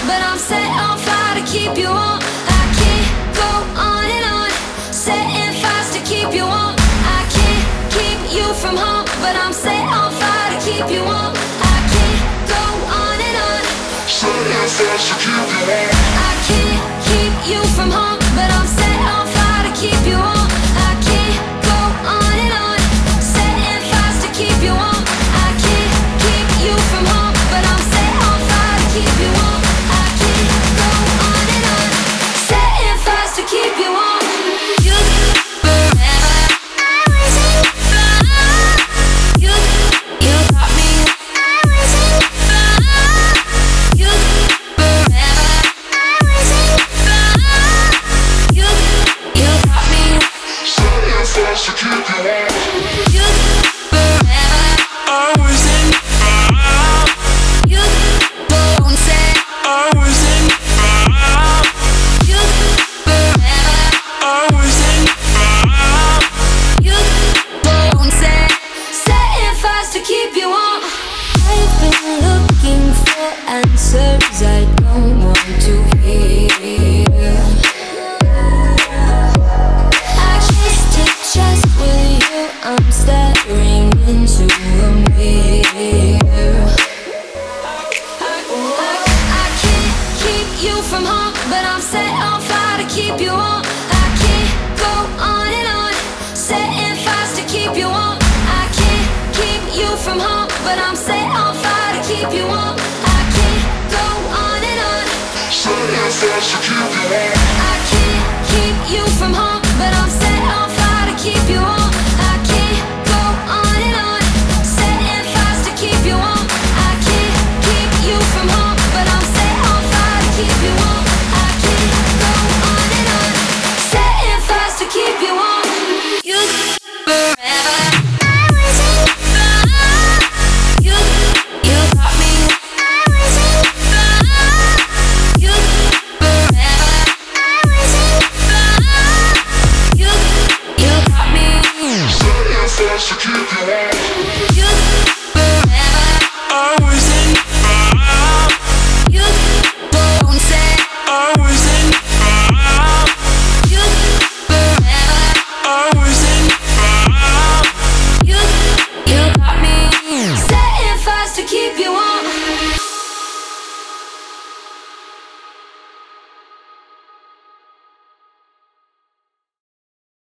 but I'm set on fire to keep you warm. I can't go on and on, setting fires to keep you warm. I can't keep you from home, but I'm set on fire to keep you warm. I can't go on and on, setting fires to keep you warm. I can't keep you from home, but I'm set on fire to keep you warm. I can't go on and on, setting fires to keep you warm. I can't keep you from home, but I'm set on fire to keep you warm. I can't go on and on, setting fires to keep you warm. You forever, I was in love. You got me. I was in love. You forever, I was in love. You got me. Setting fires to keep you warm. You forever, I was in love. You don't say I was in love. You forever, I was in love. You don't say setting fires to keep you warm. I've been looking for answers I don't want to hear. I kiss to chest with you, I'm staring into a mirror. I can't keep you from home, but I'm set on fire to keep you warm. I can't go on and on, setting fires to keep you warm. I can't keep you from home, but I'm set on fire to keep you warm. I can't go on and on, setting fires to keep you warm. I can't keep you from home, but I'm set on fire to keep you warm. I can't go on and on, setting fires to keep you warm. I can't keep you from home, but I'm set on fire to keep you warm. I can't go on and on, setting fires to keep you warm. You forever, I was in love. You got me. I was in love. You forever, I was in love. You got me. Setting fires to keep you warm.